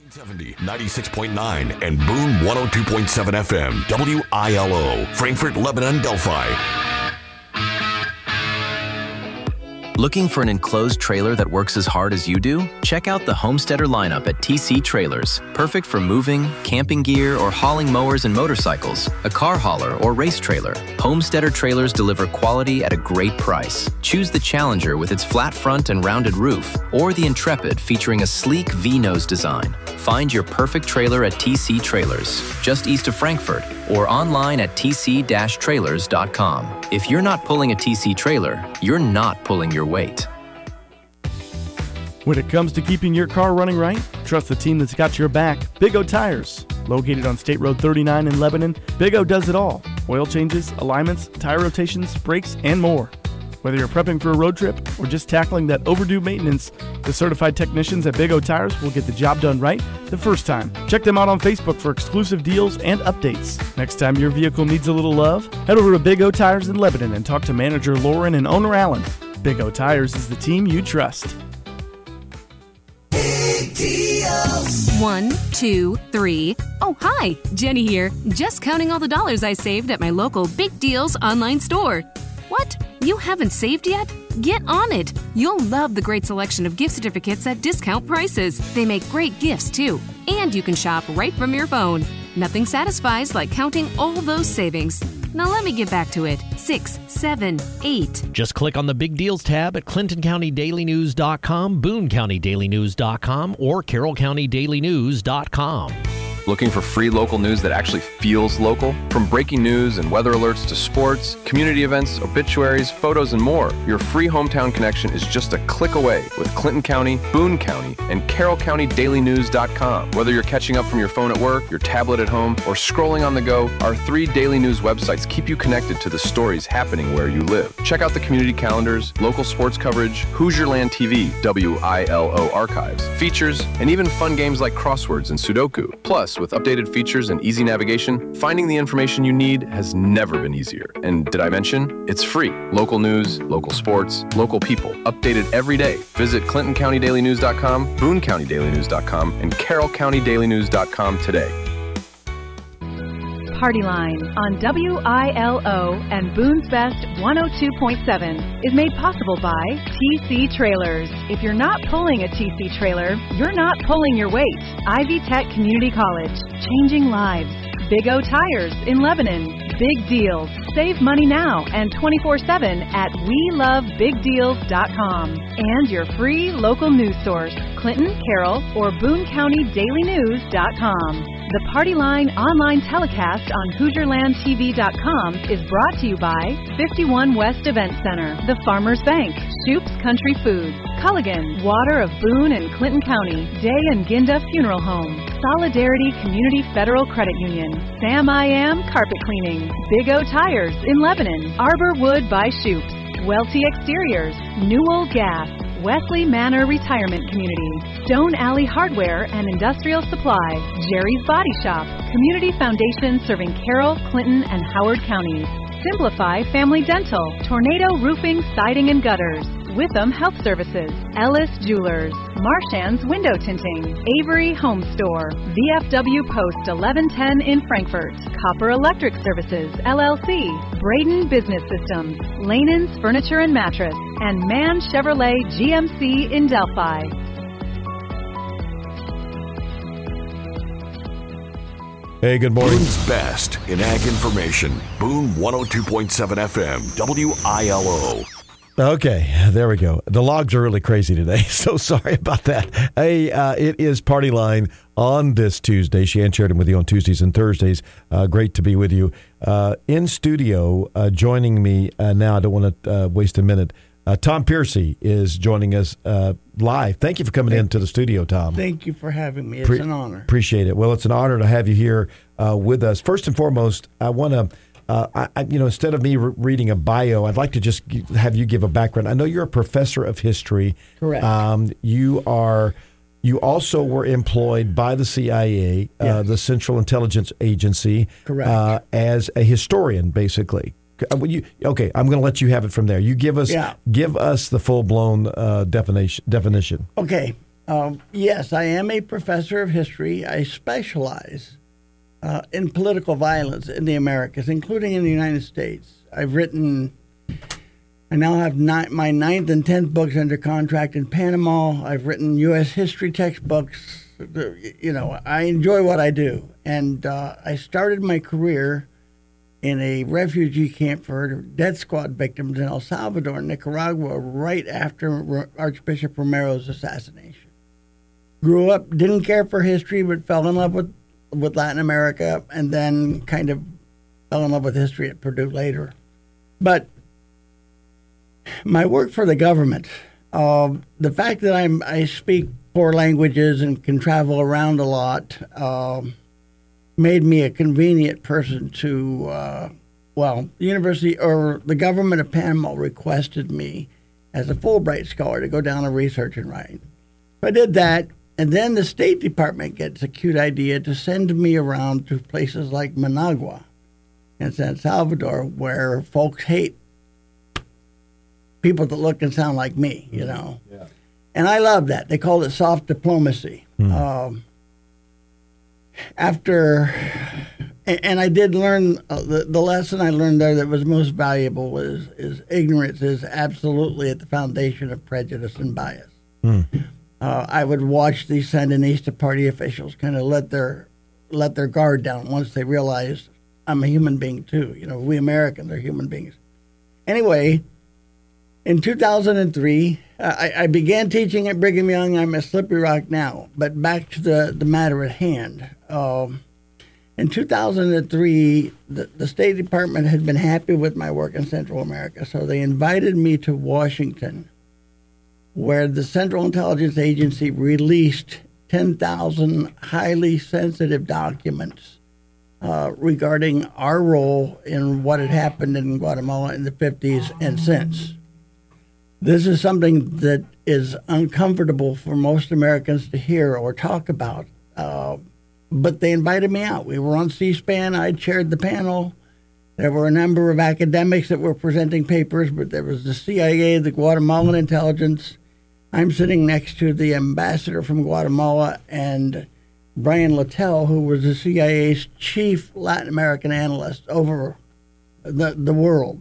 70, 96.9, and Boone 102.7 FM, WILO, Frankfort, Lebanon, Delphi. Looking for an enclosed trailer that works as hard as you do? Check out the Homesteader lineup at TC Trailers. Perfect for moving, camping gear, or hauling mowers and motorcycles, a car hauler, or race trailer. Homesteader trailers deliver quality at a great price. Choose the Challenger with its flat front and rounded roof, or the Intrepid featuring a sleek V-nose design. Find your perfect trailer at TC Trailers, just east of Frankfort, or online at tc-trailers.com. If you're not pulling a TC trailer, you're not pulling your weight. When it comes to keeping your car running right, trust the team that's got your back, Big O Tires. Located on State Road 39 in Lebanon, Big O does it all. Oil changes, alignments, tire rotations, brakes, and more. Whether you're prepping for a road trip or just tackling that overdue maintenance, the certified technicians at Big O Tires will get the job done right the first time. Check them out on Facebook for exclusive deals and updates. Next time your vehicle needs a little love, head over to Big O Tires in Lebanon and talk to manager Lauren and owner Alan. Big O Tires is the team you trust. Big deals. 1, 2, 3. Oh, hi, Jenny here. Just counting all the dollars I saved at my local Big Deals online store. What? You haven't saved yet? Get on it! You'll love the great selection of gift certificates at discount prices. They make great gifts, too. And you can shop right from your phone. Nothing satisfies like counting all those savings. Now let me get back to it. 6, 7, 8. Just click on the Big Deals tab at ClintonCountyDailyNews.com, BooneCountyDailyNews.com, or CarrollCountyDailyNews.com. Looking for free local news that actually feels local? From breaking news and weather alerts to sports, community events, obituaries, photos, and more, your free hometown connection is just a click away with Clinton County, Boone County, and CarrollCountyDailyNews.com. Whether you're catching up from your phone at work, your tablet at home, or scrolling on the go, our 3 daily news websites keep you connected to the stories happening where you live. Check out the community calendars, local sports coverage, Hoosierland TV, WILO archives, features, and even fun games like crosswords and Sudoku. Plus, with updated features and easy navigation, finding the information you need has never been easier. And did I mention? It's free. Local news, local sports, local people, updated every day. Visit ClintonCountyDailyNews.com, BooneCountyDailyNews.com, and CarrollCountyDailyNews.com today. Party Line on WILO and Boone's Best 102.7 is made possible by TC Trailers. If you're not pulling a TC trailer, you're not pulling your weight. Ivy Tech Community College, changing lives. Big O Tires in Lebanon. Big deals. Save money now and 24/7 at WeLoveBigDeals.com. And your free local news source, Clinton, Carroll, or BooneCountyDailyNews.com. The Party Line online telecast on HoosierlandTV.com is brought to you by 51 West Event Center, the Farmers Bank, Shoop's Country Foods, Culligan, Water of Boone and Clinton County, Day and Ginda Funeral Home, Solidarity Community Federal Credit Union, Sam I Am Carpet Cleaning, Big O Tires in Lebanon, Arbor Wood by Shoop's, Welty Exteriors, Newell Gas, Wesley Manor Retirement Community, Stone Alley Hardware and Industrial Supply, Jerry's Body Shop, Community Foundation serving Carroll, Clinton, and Howard counties, Simplify Family Dental, Tornado Roofing, Siding and Gutters, Witham Health Services, Ellis Jewelers, Marchand's Window Tinting, Avery Home Store, VFW Post 1110 in Frankfort, Copper Electric Services, LLC, Braden Business Systems, Lanan's Furniture and Mattress, and Mann Chevrolet GMC in Delphi. Hey, good morning. Boone's Best in Ag Information. Boone 102.7 FM, WILO. Okay, there we go. The logs are really crazy today, so sorry about that. Hey, it is Party Line on this Tuesday. Shan Sheridan with you on Tuesdays and Thursdays. Great to be with you. In studio, joining me now, I don't want to waste a minute, Tom Piercy is joining us live. Thank you for coming into the studio, Tom. Thank you for having me. It's an honor. Appreciate it. Well, it's an honor to have you here with us. First and foremost, I want to, instead of me reading a bio, I'd like to just have you give a background. I know you're a professor of history. Correct. You also were employed by the CIA, Yes. the Central Intelligence Agency, Correct. As a historian, basically. I'm going to let you have it from there. You give us the full blown definition. Okay. Yes, I am a professor of history. I specialize in political violence in the Americas, including in the United States. I now have my 9th and 10th books under contract in Panama. I've written U.S. history textbooks. I enjoy what I do. And I started my career in a refugee camp for death squad victims in El Salvador, Nicaragua, right after Archbishop Romero's assassination. Grew up, didn't care for history, but fell in love with Latin America, and then kind of fell in love with history at Purdue later. But my work for the government, the fact that I speak 4 languages and can travel around a lot, made me a convenient person to, the university or the government of Panama requested me as a Fulbright scholar to go down and research and write. So I did that, and then the State Department gets a cute idea to send me around to places like Managua in San Salvador, where folks hate people that look and sound like me, Yeah. And I love that. They called it soft diplomacy. And I did learn the lesson I learned there that was most valuable is ignorance is absolutely at the foundation of prejudice and bias. I would watch these Sandinista party officials kind of let their guard down once they realized I'm a human being too. We Americans are human beings. Anyway, in 2003, I began teaching at Brigham Young. I'm at Slippery Rock now. But back to the matter at hand. In 2003, the State Department had been happy with my work in Central America, so they invited me to Washington, where the Central Intelligence Agency released 10,000 highly sensitive documents regarding our role in what had happened in Guatemala in the 50s and since. This is something that is uncomfortable for most Americans to hear or talk about, but they invited me out. We were on C-SPAN. I chaired the panel. There were a number of academics that were presenting papers, but there was the CIA, the Guatemalan intelligence. I'm sitting next to the ambassador from Guatemala and Brian Littell, who was the CIA's chief Latin American analyst over the world.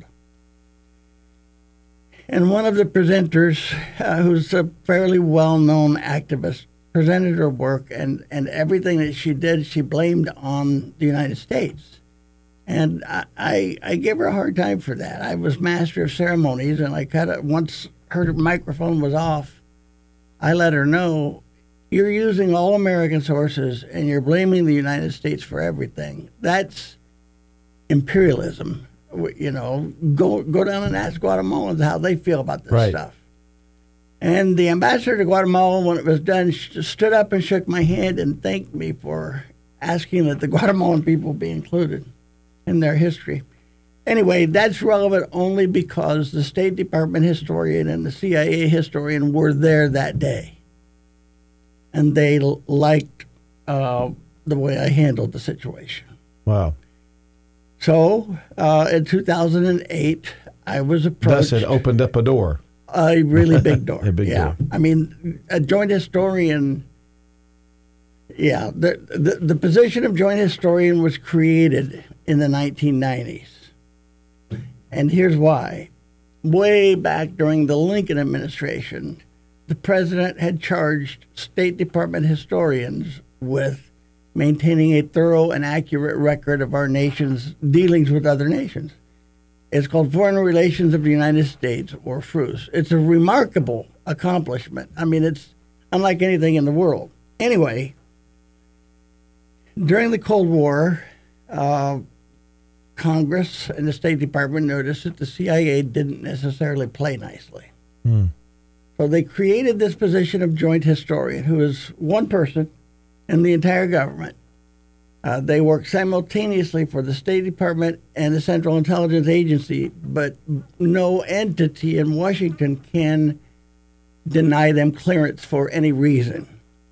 And one of the presenters, who's a fairly well-known activist, presented her work, and everything that she did, she blamed on the United States. And I gave her a hard time for that. I was master of ceremonies, and I cut it. Once her microphone was off, I let her know, you're using all American sources, and you're blaming the United States for everything. That's imperialism. Go down and ask Guatemalans how they feel about this stuff. And the ambassador to Guatemala, when it was done, stood up and shook my hand and thanked me for asking that the Guatemalan people be included in their history. Anyway, that's relevant only because the State Department historian and the CIA historian were there that day. And they liked the way I handled the situation. Wow. So, in 2008, I was approached. Thus, it opened up a door. A really big door. A big door. I mean, a joint historian. Yeah, the position of joint historian was created in the 1990s. And here's why. Way back during the Lincoln administration, the president had charged State Department historians with maintaining a thorough and accurate record of our nation's dealings with other nations. It's called Foreign Relations of the United States, or FRUS. It's a remarkable accomplishment. I mean, it's unlike anything in the world. Anyway, during the Cold War, Congress and the State Department noticed that the CIA didn't necessarily play nicely. So they created this position of joint historian, who is one person in the entire government. They work simultaneously for the State Department and the Central Intelligence Agency, but no entity in Washington can deny them clearance for any reason.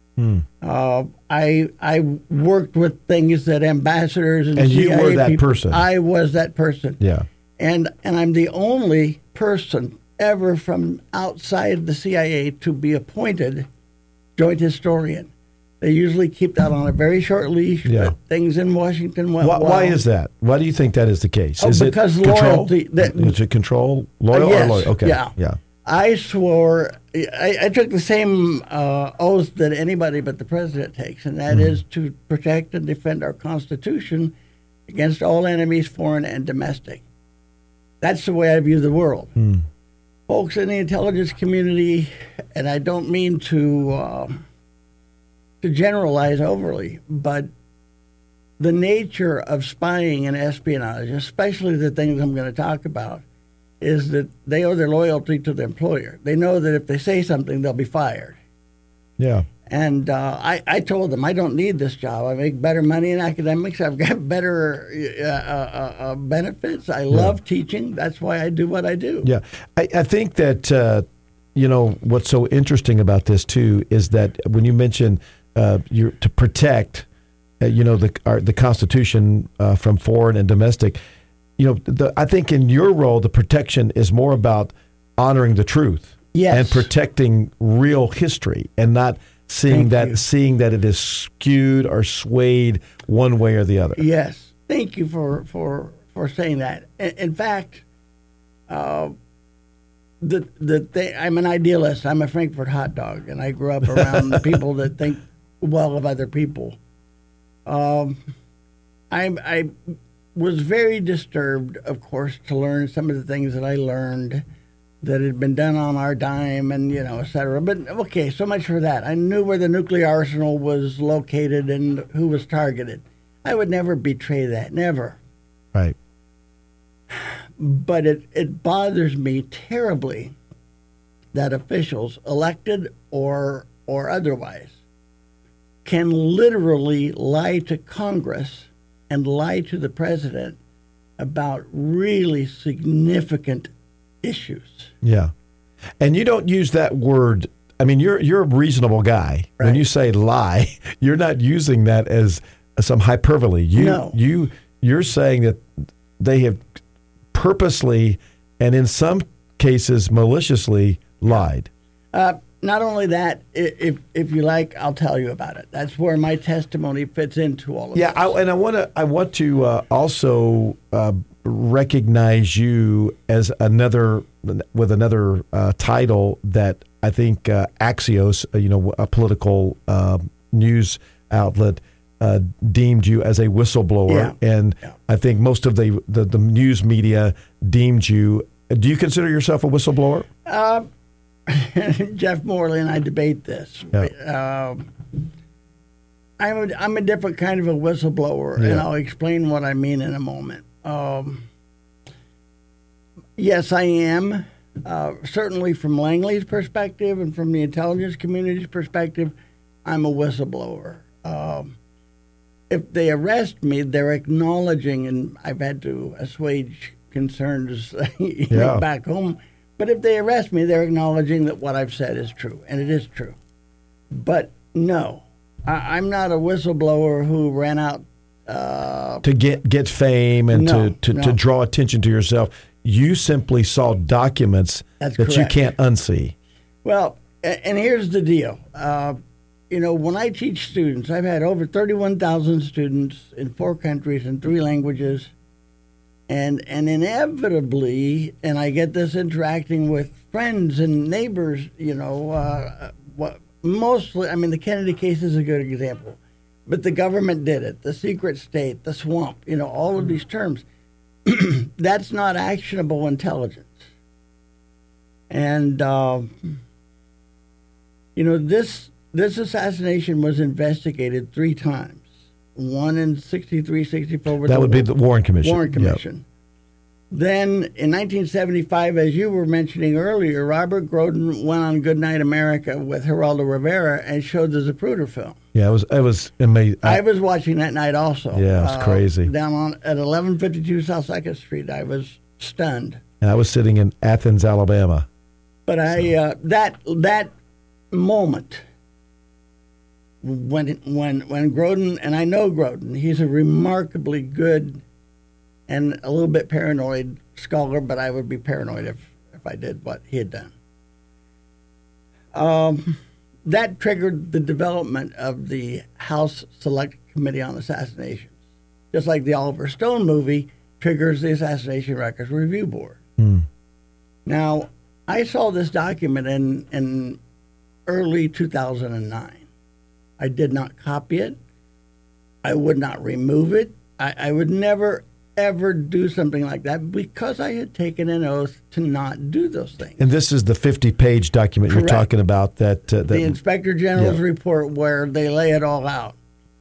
I worked with things that ambassadors and you CIA were that people, person. I was that person. Yeah. And I'm the only person ever from outside the CIA to be appointed joint historian. They usually keep that on a very short leash. Yeah. But things in Washington went well. Why is that? Why do you think that is the case? Oh, Is because it control? loyalty. Is it control? Loyal Yes, or loyal? Okay. yeah. I swore, I took the same oath that anybody but the president takes, and that is to protect and defend our Constitution against all enemies, foreign and domestic. That's the way I view the world. Folks in the intelligence community, and I don't mean to generalize overly, but the nature of spying and espionage, especially the things I'm going to talk about, is that they owe their loyalty to the employer. They know that if they say something, they'll be fired. Yeah. And I told them, I don't need this job. I make better money in academics. I've got better benefits. I love teaching. That's why I do what I do. Yeah. I think that, what's so interesting about this, too, is that when you mention to protect, the Constitution from foreign and domestic, I think in your role, the protection is more about honoring the truth and protecting real history and not seeing that it is skewed or swayed one way or the other. Yes. Thank you for saying that. In fact, I'm an idealist. I'm a Frankfurt hot dog, and I grew up around the people that think well of other people. I was very disturbed, of course, to learn some of the things that I learned that had been done on our dime and, et cetera. But, okay, so much for that. I knew where the nuclear arsenal was located and who was targeted. I would never betray that, never. Right. But it bothers me terribly that officials, elected or otherwise, can literally lie to Congress and lie to the president about really significant issues. Yeah. And you don't use that word. I mean, you're a reasonable guy. Right. When you say lie, you're not using that as some hyperbole. You're saying that they have purposely and in some cases maliciously lied. Not only that, if you like, I'll tell you about it. That's where my testimony fits into all of this. Yeah, I want to also recognize you as another title that I think Axios, a political news outlet, deemed you as a whistleblower, and I think most of the news media deemed you. Do you consider yourself a whistleblower? Jeff Morley and I debate this. Yeah. I'm a different kind of a whistleblower, and I'll explain what I mean in a moment. Yes, I am. Certainly from Langley's perspective and from the intelligence community's perspective, I'm a whistleblower. If they arrest me, they're acknowledging, and I've had to assuage concerns back home, but if they arrest me, they're acknowledging that what I've said is true, and it is true. But no, I'm not a whistleblower who ran out to get fame and to draw attention to yourself. You simply saw documents that you can't unsee. Well, and here's the deal. When I teach students, I've had over 31,000 students in 4 countries and 3 languages. And inevitably, and I get this interacting with friends and neighbors, mostly, the Kennedy case is a good example. But the government did it, the secret state, the swamp, all of these terms. That's not actionable intelligence. And, this assassination was investigated 3 times. One in 63, 64. That would be the Warren Commission. Warren Commission. Yep. Then in 1975, as you were mentioning earlier, Robert Groden went on Good Night America with Geraldo Rivera and showed the Zapruder film. Yeah, it was amazing. I was watching that night also. Yeah, it was crazy. Down at 1152 South 2nd Street, I was stunned. And I was sitting in Athens, Alabama. But that moment. When Groden, and I know Groden, he's a remarkably good and a little bit paranoid scholar, but I would be paranoid if I did what he had done. that triggered the development of the House Select Committee on Assassinations. Just like the Oliver Stone movie triggers the Assassination Records Review Board. Now, I saw this document in early 2009. I did not copy it. I would not remove it. I would never, ever do something like that because I had taken an oath to not do those things. And this is the 50-page document Correct. you're talking about. That the Inspector General's report where they lay it all out.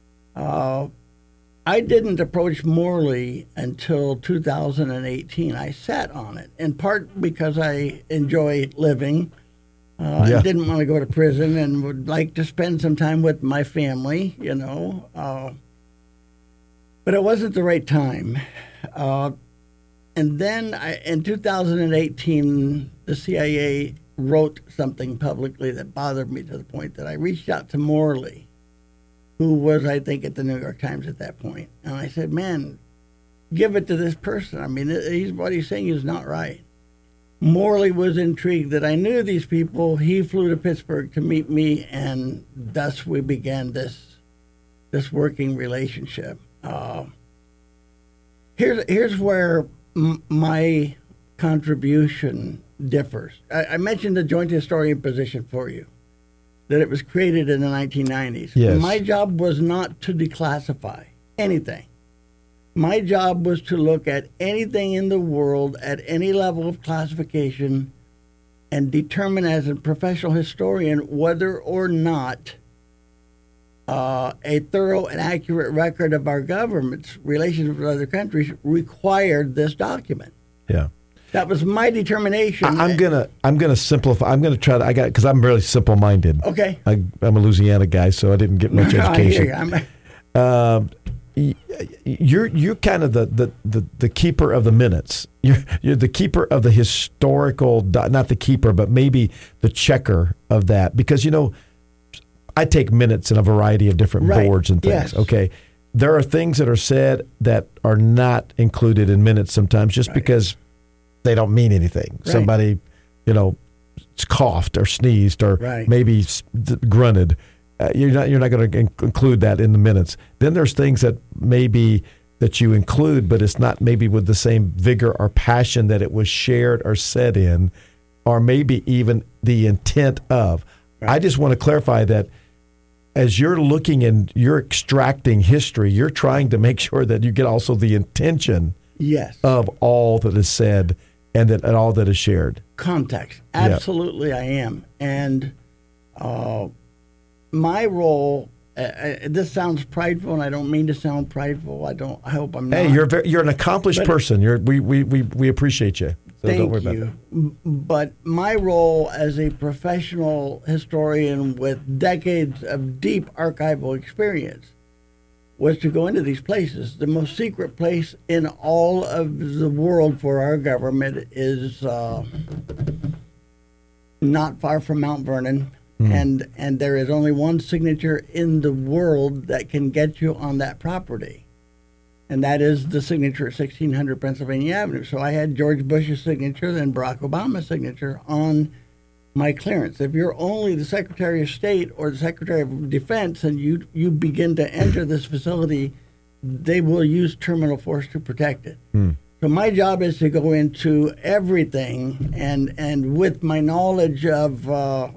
I didn't approach Morley until 2018. I sat on it, in part because I enjoy living. I didn't want to go to prison and would like to spend some time with my family, you know. But it wasn't the right time. And then in 2018, the CIA wrote something publicly that bothered me to the point that I reached out to Morley, who was, I think, at the New York Times at that point. And I said, man, give it to this person. I mean, what he's saying is not right. Morley was intrigued that I knew these people. He flew to Pittsburgh to meet me, and thus we began this working relationship. Here's where my contribution differs. I mentioned the joint historian position for you, that it was created in the 1990s. Yes. My job was not to declassify anything. My job was to look at anything in the world at any level of classification and determine as a professional historian whether or not a thorough and accurate record of our government's relations with other countries required this document. Yeah. That was my determination. I'm gonna simplify. I'm gonna try to. Because I'm really simple-minded. Okay. I'm a Louisiana guy, so I didn't get much education. You're kind of the keeper of the minutes. You're the keeper of the historical, not the keeper, but maybe the checker of that. Because I take minutes in a variety of different boards and things. Yes. Okay. There are things that are said that are not included in minutes sometimes just because they don't mean anything. Right. Somebody, coughed or sneezed or maybe grunted. You're not going to include that in the minutes. Then there's things that maybe that you include, but it's not maybe with the same vigor or passion that it was shared or said in, or maybe even the intent of. Right. I just want to clarify that as you're looking and you're extracting history, you're trying to make sure that you get also the intention of all that is said and all that is shared. Context. Absolutely, I am. And my role, this sounds prideful, and I don't mean to sound prideful. I hope I'm not. Hey, you're an accomplished person. We appreciate you. So thank don't worry you. about that. But my role as a professional historian with decades of deep archival experience was to go into these places. The most secret place in all of the world for our government is not far from Mount Vernon. And there is only one signature in the world that can get you on that property, and that is the signature at 1600 Pennsylvania Avenue. So I had George Bush's signature, then Barack Obama's signature on my clearance. If you're only the Secretary of State or the Secretary of Defense and you begin to enter this facility, they will use terminal force to protect it. So my job is to go into everything, and with my knowledge of,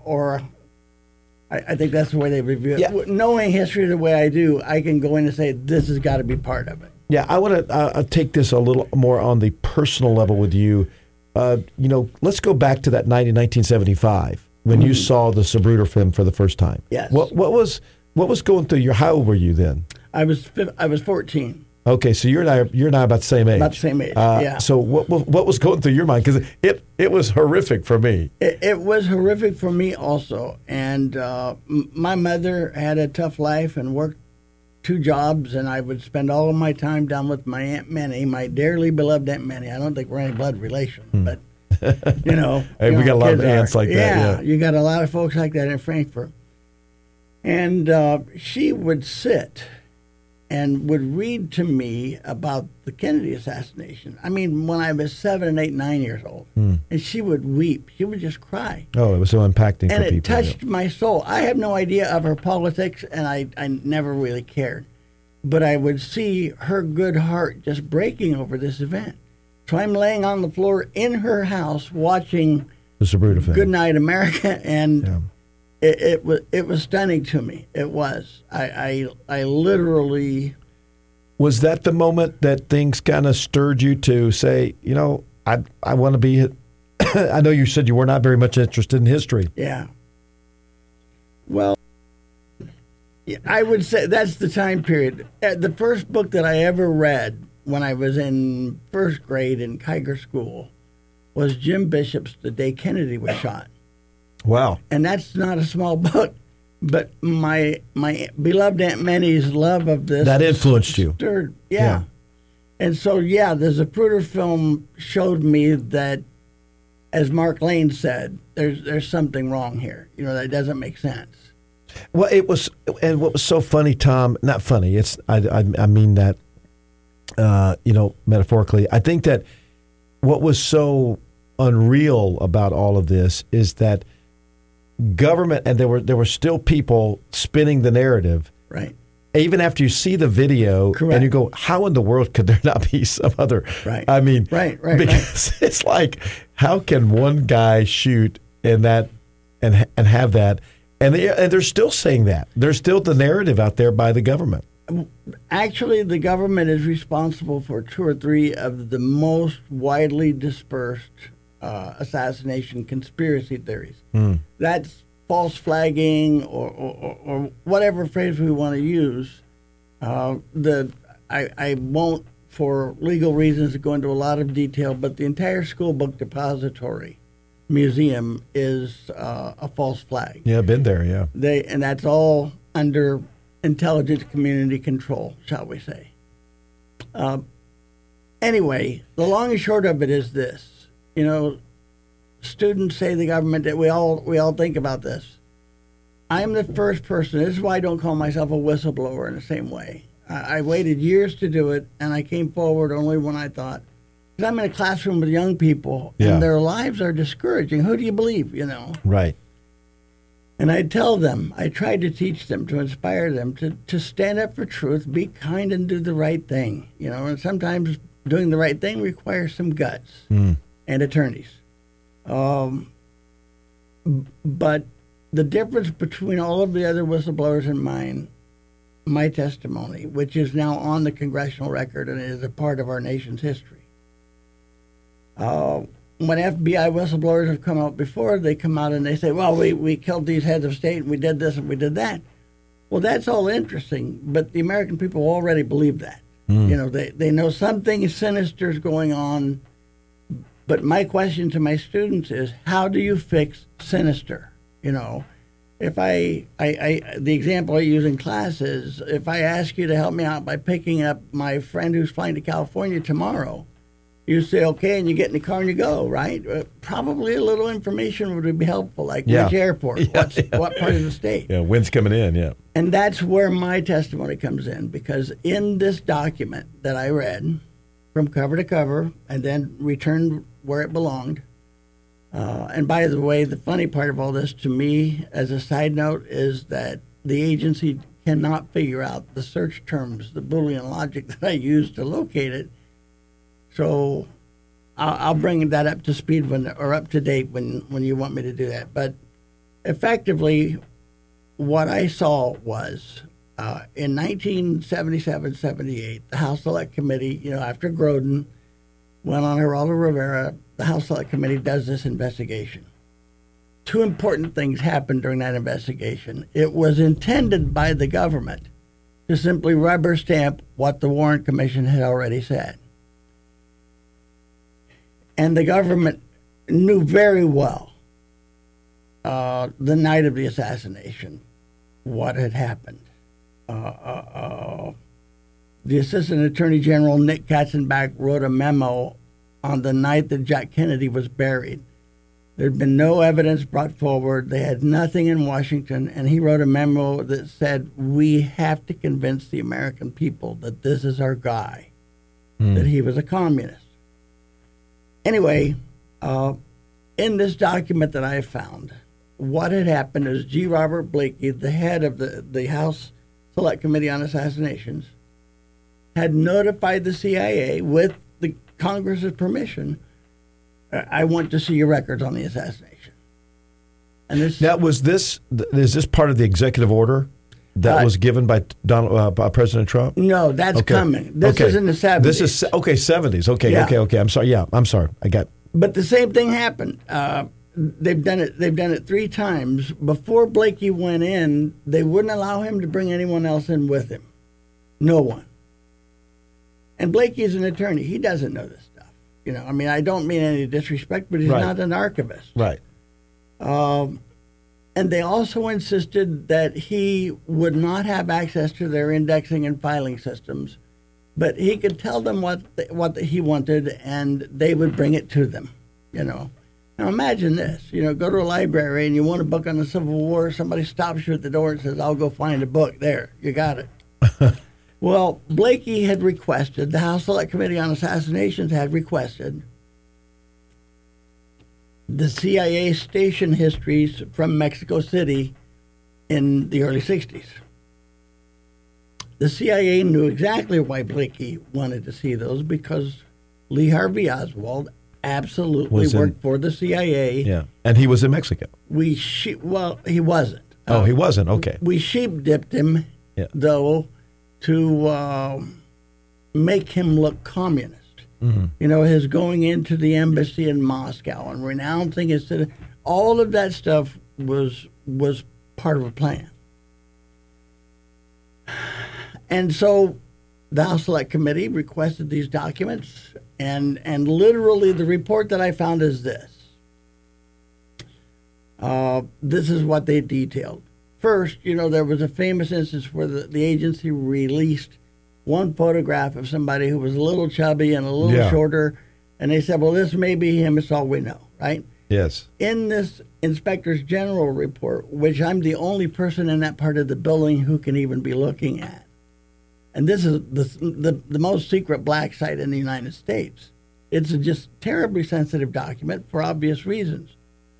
I think that's the way they review it. Yeah. Knowing history the way I do, I can go in and say, this has got to be part of it. Yeah, I want to take this a little more on the personal level with you. Let's go back to that night in 1975 when you saw the Zapruder film for the first time. Yes. What was going through your? How old were you then? I was 14. Okay, so you're and I about the same age. About the same age. Yeah. So what was going through your mind? Because it was horrific for me. It was horrific for me also, and my mother had a tough life and worked 2 jobs, and I would spend all of my time down with my Aunt Minnie, my dearly beloved Aunt Minnie. I don't think we're any blood relation, but hey, we got a lot of aunts like that. Yeah, you got a lot of folks like that in Frankfurt, and she would sit and would read to me about the Kennedy assassination. I mean, when I was 7, 8, 9 years old. And she would weep. She would just cry. Oh, it was so impacting and for people. And it touched my soul. I have no idea of her politics, and I never really cared. But I would see her good heart just breaking over this event. So I'm laying on the floor in her house watching the Zapruder film. Good Night America, and it was stunning to me. It was. I literally. Was that the moment that things kind of stirred you to say, you know, I want to be? I know you said you were not very much interested in history. Yeah. Well, I would say that's the time period. The first book that I ever read when I was in first grade in Kiger School was Jim Bishop's The Day Kennedy Was Shot. Wow. And that's not a small book, but my beloved Aunt Minnie's love of this. That influenced you. Stirred, yeah. And so, the Zapruder film showed me that, as Mark Lane said, there's something wrong here. You know, that doesn't make sense. Well, it was, and what was so funny, Tom, not funny, it's, I mean that, metaphorically, I think that what was so unreal about all of this is that government, and there were still people spinning the narrative. Right. Even after you see the video, Correct. And you go, how in the world could there not be some other? Right. I mean, right. Because it's like, how can one guy shoot in that and have that? And they're still saying that. There's still the narrative out there by the government. Actually, the government is responsible for 2 or 3 of the most widely dispersed assassination conspiracy theories. That's false flagging or whatever phrase we want to use. I won't, for legal reasons, go into a lot of detail, but the entire school book depository museum is a false flag. Yeah, I've been there, yeah. And that's all under intelligence community control, shall we say. Anyway, the long and short of it is this. You know, students say the government, that we all think about this. I'm the first person. This is why I don't call myself a whistleblower in the same way. I waited years to do it, and I came forward only when I thought, because I'm in a classroom with young people, and their lives are discouraging. Who do you believe, you know? Right. And I tell them, I tried to teach them, to inspire them to stand up for truth, be kind, and do the right thing. You know, and sometimes doing the right thing requires some guts and attorneys. But the difference between all of the other whistleblowers and mine, my testimony, which is now on the congressional record and is a part of our nation's history. When FBI whistleblowers have come out before, they come out and they say, well, we killed these heads of state and we did this and we did that. Well, that's all interesting, but the American people already believe that. You know, they know something sinister is going on. But my question to my students is, how do you fix sinister? You know, if the example I use in class is, if I ask you to help me out by picking up my friend who's flying to California tomorrow, you say, okay, and you get in the car and you go, right? Probably a little information would be helpful, like which airport, what part of the state. Yeah, wind's coming in, yeah. And that's where my testimony comes in, because in this document that I read from cover to cover and then returned where it belonged, and by the way, the funny part of all this to me, as a side note, is that the agency cannot figure out the search terms, the Boolean logic that I used to locate it. So I'll bring that up to speed or up to date when you want me to do that. But effectively, what I saw was in 1977-78, the House Select Committee, you know, after Grodin went on Geraldo Rivera, the House Select Committee does this investigation. 2 important things happened during that investigation. It was intended by the government to simply rubber stamp what the Warren Commission had already said. And the government knew very well the night of the assassination what had happened. The Assistant Attorney General, Nick Katzenbach, wrote a memo on the night that Jack Kennedy was buried There'd been no evidence brought forward. They had nothing in Washington, and he wrote a memo that said, we have to convince the American people that this is our guy, that he was a communist. Anyway, in this document that I found, what had happened is G. Robert Blakey, the head of the House Select Committee on Assassinations, had notified the CIA with the Congress's permission, I want to see your records on the assassination. And this is this part of the executive order that was given by President Trump? No, that's coming. This is in the 70s. This is 70s. Okay, Yeah. okay. I'm sorry. Yeah, I'm sorry. But the same thing happened. They've done it 3 times. Before Blakey went in, they wouldn't allow him to bring anyone else in with him. No one. And Blakey is an attorney. He doesn't know this stuff. I mean, I don't mean any disrespect, but he's not an archivist. Right. And they also insisted that he would not have access to their indexing and filing systems, but he could tell them what he wanted, and they would bring it to them. Now imagine this. Go to a library and you want a book on the Civil War. Somebody stops you at the door and says, "I'll go find a book." There, you got it. Well, Blakey had requested, the House Select Committee on Assassinations had requested the CIA station histories from Mexico City in the early 60s. The CIA knew exactly why Blakey wanted to see those, because Lee Harvey Oswald absolutely worked for the CIA. Yeah, and he was in Mexico. He wasn't. He wasn't? Okay. We sheep-dipped him, though, to make him look communist. Mm-hmm. His going into the embassy in Moscow and renouncing his citizenship, all of that stuff was part of a plan. And so the House Select Committee requested these documents, and literally the report that I found is this. This is what they detailed. First, there was a famous instance where the agency released one photograph of somebody who was a little chubby and a little shorter, and they said, well, this may be him, it's all we know, right? Yes. In this Inspector's General report, which I'm the only person in that part of the building who can even be looking at, and this is the most secret black site in the United States. It's a just terribly sensitive document for obvious reasons.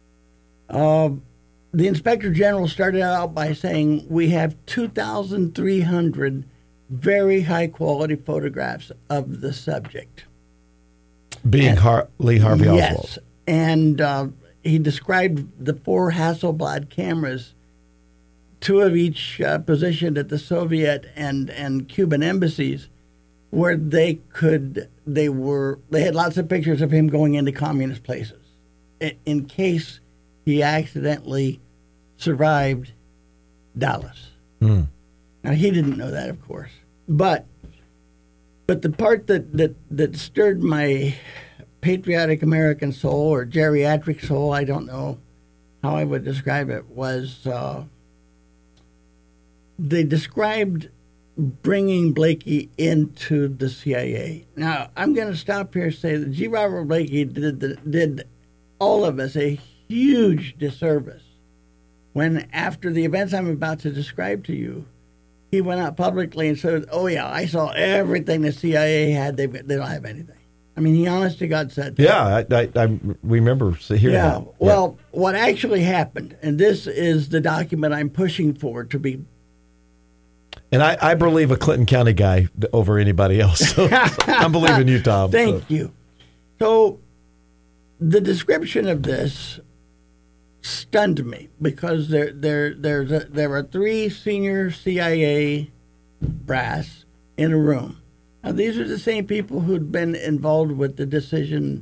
The Inspector General started out by saying, we have 2,300 very high-quality photographs of the subject. Being Lee Harvey Oswald. Yes, and he described the 4 Hasselblad cameras, 2 of each positioned at the Soviet and Cuban embassies, where they had lots of pictures of him going into communist places in case he accidentally survived Dallas. Now, he didn't know that, of course. But the part that stirred my patriotic American soul, or geriatric soul, I don't know how I would describe it, was they described bringing Blakey into the CIA. Now, I'm going to stop here and say that G. Robert Blakey did all of us a huge disservice when, after the events I'm about to describe to you, he went out publicly and said, "Oh yeah, I saw everything the CIA had. They don't have anything." I mean, he honest to God said that. Yeah, I remember hearing that. Well, what actually happened, and this is the document I'm pushing for to be. And I believe a Clinton County guy over anybody else. So I'm believing you, Tom. Thank you. So the description of this stunned me, because there are 3 senior CIA brass in a room. Now, these are the same people who'd been involved with the decision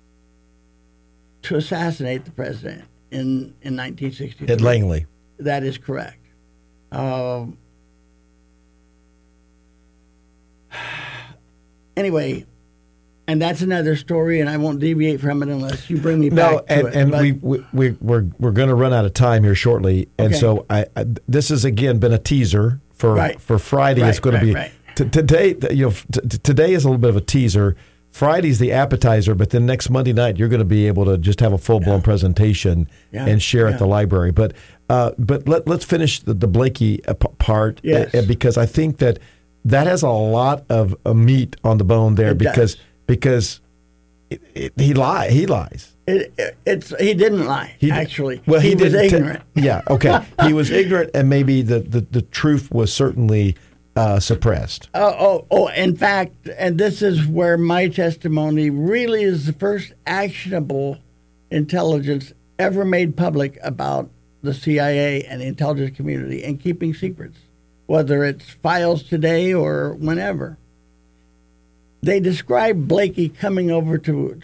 to assassinate the president in 1963. At Langley. That is correct. Anyway, and that's another story, and I won't deviate from it unless you bring me back to it. And we're going to run out of time here shortly, and so this has again been a teaser for Friday. It's going to be today. Today is a little bit of a teaser Friday's the appetizer, but then next Monday night you're going to be able to just have a full-blown presentation and share at the library. But let's finish the Blakey part, because I think that has a lot of meat on the bone there, because he lies. He didn't lie, actually. Well, he was ignorant. Okay. He was ignorant, and maybe the truth was certainly suppressed. In fact, and this is where my testimony really is the first actionable intelligence ever made public about the CIA and the intelligence community and keeping secrets, whether it's files today or whenever. They described Blakey coming over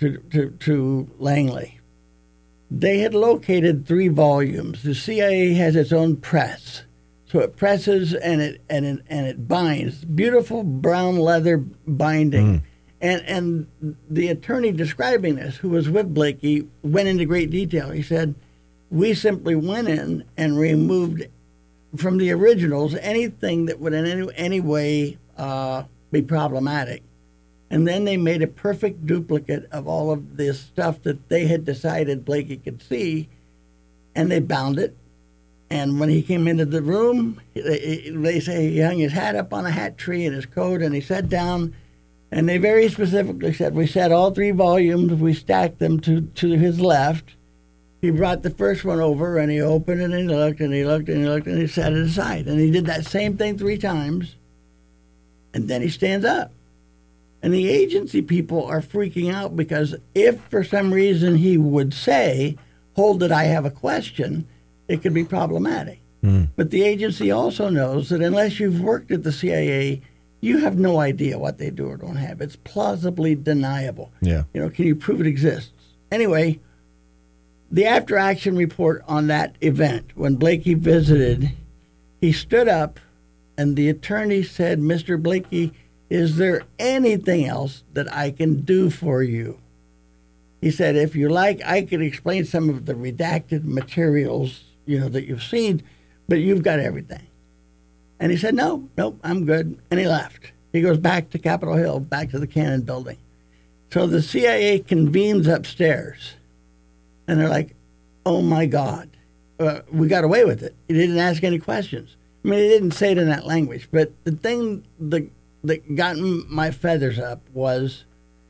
to Langley. They had located 3 volumes. The CIA has its own press. So it presses and it binds. Beautiful brown leather binding. And the attorney describing this, who was with Blakey, went into great detail. He said, we simply went in and removed from the originals anything that would in any way be problematic. And then they made a perfect duplicate of all of this stuff that they had decided Blakey could see, and they bound it. And when he came into the room, they say he hung his hat up on a hat tree and his coat, and he sat down, and they very specifically said, we set all 3 volumes, we stacked them to his left. He brought the first one over, and he opened it, and he looked, and he looked, and he looked, and he set it aside. And he did that same thing 3 times, and then he stands up. And the agency people are freaking out because if for some reason he would say, hold it, I have a question, it could be problematic. But the agency also knows that unless you've worked at the CIA, you have no idea what they do or don't have. It's plausibly deniable. Yeah. Can you prove it exists? Anyway, the after-action report on that event, when Blakey visited, he stood up and the attorney said, Mr. Blakey, is there anything else that I can do for you? He said, if you like, I could explain some of the redacted materials, that you've seen, but you've got everything. And he said, nope, I'm good. And he left. He goes back to Capitol Hill, back to the Cannon building. So the CIA convenes upstairs, and they're like, oh, my God, we got away with it. He didn't ask any questions. I mean, he didn't say it in that language, but the thing that got my feathers up was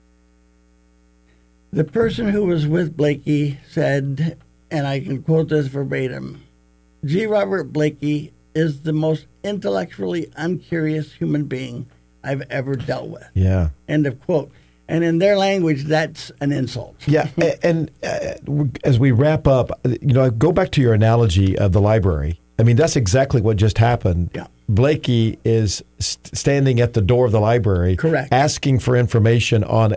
the person who was with Blakey said, and I can quote this verbatim, G. Robert Blakey is the most intellectually uncurious human being I've ever dealt with. Yeah. End of quote. And in their language, that's an insult. Yeah. And as we wrap up, go back to your analogy of the library. I mean, that's exactly what just happened. Yeah. Blakey is standing at the door of the library, correct, asking for information on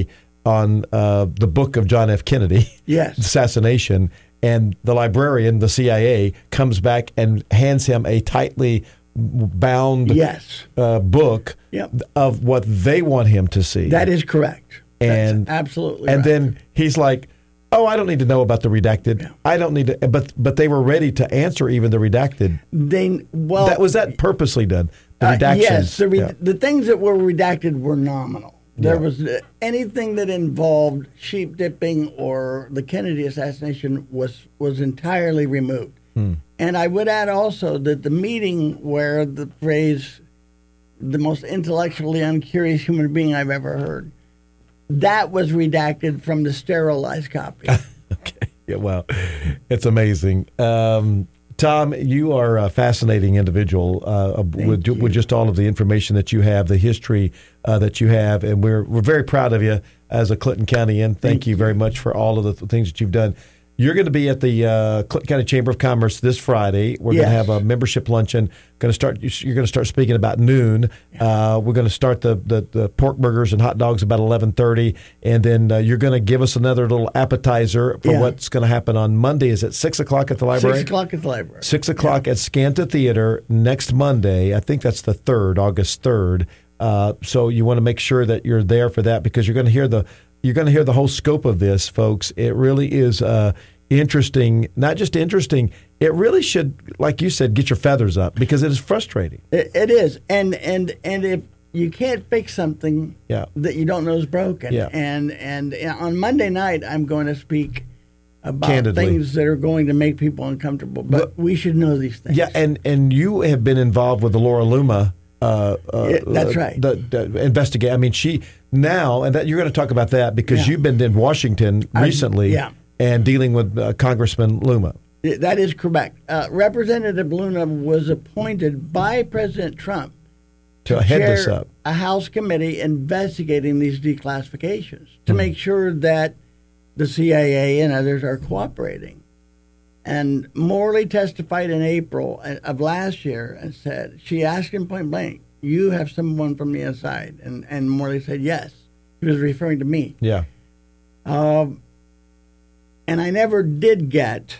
the book of John F. Kennedy, yes, assassination, and the librarian, the CIA, comes back and hands him a tightly bound book of what they want him to see. That is correct. And that's absolutely and right. then he's like, oh, I don't need to know about the redacted. Yeah. I don't need to. But they were ready to answer even the redacted. Was that purposely done? The redactions. Yes, the things that were redacted were nominal. There was anything that involved sheep dipping or the Kennedy assassination was entirely removed. And I would add also that the meeting where the phrase "the most intellectually uncurious human being I've ever heard," that was redacted from the sterilized copy. Okay. Yeah, well, it's amazing. Tom, you are a fascinating individual with just all of the information that you have, the history that you have, and we're very proud of you as a Clinton Countyan. Thank you very much for all of the things that you've done. You're going to be at the Clinton County Chamber of Commerce this Friday. We're going to have a membership luncheon. You're going to start speaking about noon. We're going to start the pork burgers and hot dogs about 11:30, and then you're going to give us another little appetizer for what's going to happen on Monday. Is it 6 o'clock at the library? 6 o'clock at the library. 6 o'clock at Scanta Theater next Monday. I think that's the 3rd, August 3rd. So you want to make sure that you're there for that, because you're going to hear the whole scope of this, folks. It really is interesting. Not just interesting, it really should, like you said, get your feathers up, because it is frustrating. It is. And if you can't fix something that you don't know is broken. Yeah. And on Monday night, I'm going to speak about Candidly. things that are going to make people uncomfortable. But we should know these things. Yeah, and you have been involved with the Laura Luma. That's right. The investigate. I mean, she now, and that, you're going to talk about that because you've been in Washington recently and dealing with Congressman Luma. That is correct. Representative Luna was appointed by President Trump to head this up. A House committee investigating these declassifications to make sure that the CIA and others are cooperating. And Morley testified in April of last year and said, she asked him point blank, you have someone from the inside? And Morley said, yes. He was referring to me. Yeah. And I never did get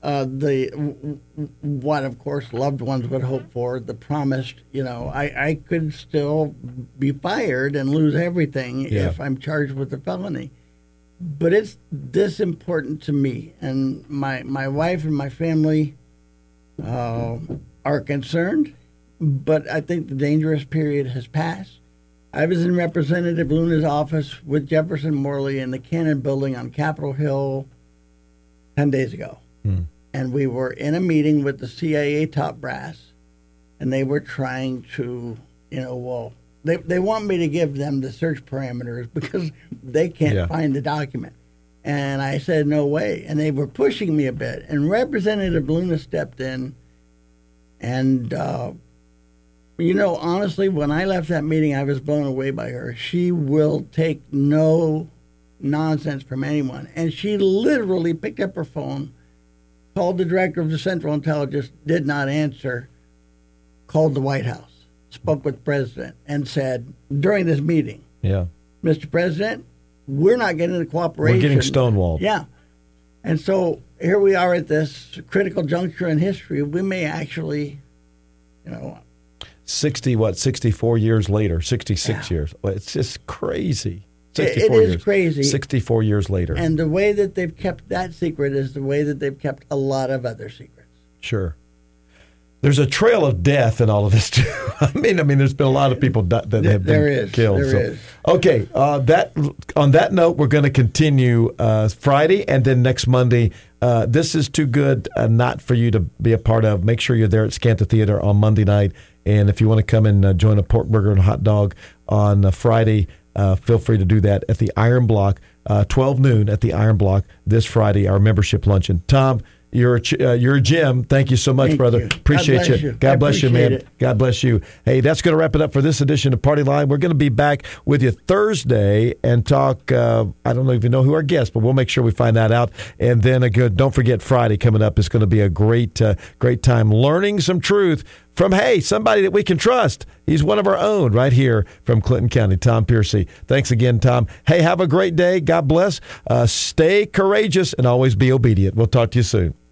what, of course, loved ones would hope for, the promised, I could still be fired and lose everything if I'm charged with a felony. But it's this important to me, and my wife and my family are concerned, but I think the dangerous period has passed. I was in Representative Luna's office with Jefferson Morley in the Cannon Building on Capitol Hill 10 days ago. And we were in a meeting with the CIA top brass, and they were trying to, they want me to give them the search parameters because they can't find the document. And I said, no way. And they were pushing me a bit. And Representative Luna stepped in. And, honestly, when I left that meeting, I was blown away by her. She will take no nonsense from anyone. And she literally picked up her phone, called the director of the Central Intelligence, did not answer, called the White House, spoke with the president, and said during this meeting, Mr. President, we're not getting the cooperation. We're getting stonewalled. Yeah. And so here we are at this critical juncture in history. We may actually, 64 years later, 66 years. It's just crazy. It is crazy. 64 years later. And the way that they've kept that secret is the way that they've kept a lot of other secrets. Sure. There's a trail of death in all of this, too. I mean, there's been a lot of people that have been killed. There is. Okay. On that note, we're going to continue Friday and then next Monday. This is too good not for you to be a part of. Make sure you're there at Scanta Theater on Monday night. And if you want to come and join a pork burger and hot dog on Friday, feel free to do that at the Iron Block, 12 noon at the Iron Block this Friday, our membership luncheon. Tom, you're a gem. Thank you so much, brother. You. Appreciate you. God bless you, man. God bless you. Hey, that's going to wrap it up for this edition of Party Line. We're going to be back with you Thursday and talk. I don't know if you know who our guest, but we'll make sure we find that out. And then don't forget Friday coming up is going to be a great time learning some truth from, somebody that we can trust. He's one of our own right here from Clinton County, Tom Piercy. Thanks again, Tom. Hey, have a great day. God bless. Stay courageous and always be obedient. We'll talk to you soon.